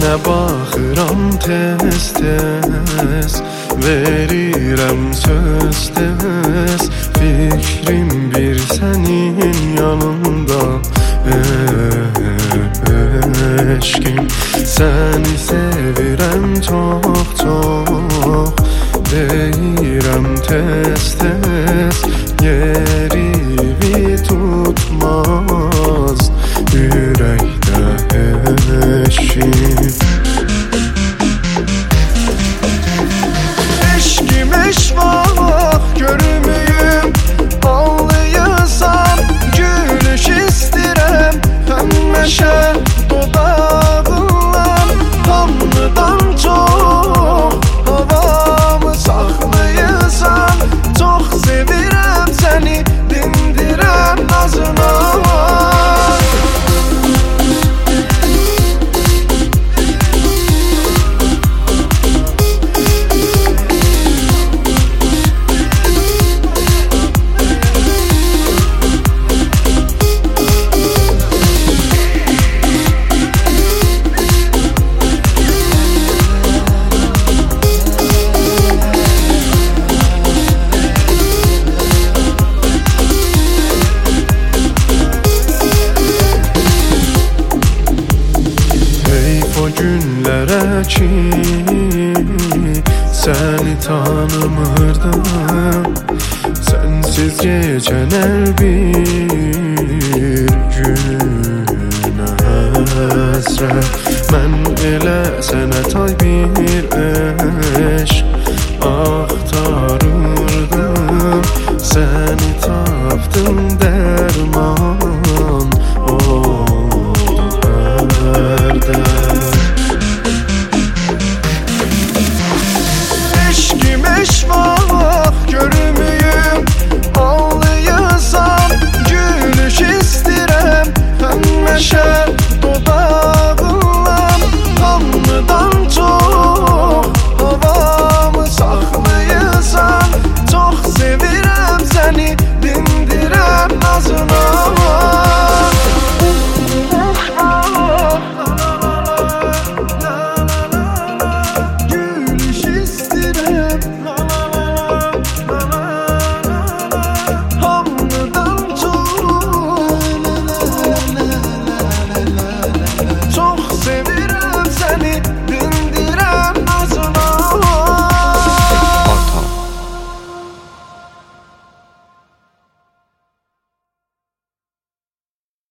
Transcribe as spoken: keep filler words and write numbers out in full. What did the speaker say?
Sənə baxıram tez-tez, verirəm söz tez. Fikrim bir sənin yanında, eşkim. Səni sevirəm çox-çox, deyirəm tez-tez. Yerimi tutmaz ürəkdə eşkim. Eşkim eşvah görməyim, ağlayasan gülüş istirəm. Həmişə dodağından, hamıdan çox havamı saxlayasan. Çox sevirəm səni, dindirəm nazına. O günlərə ki səni tanımırdım, sənsiz gecələr bir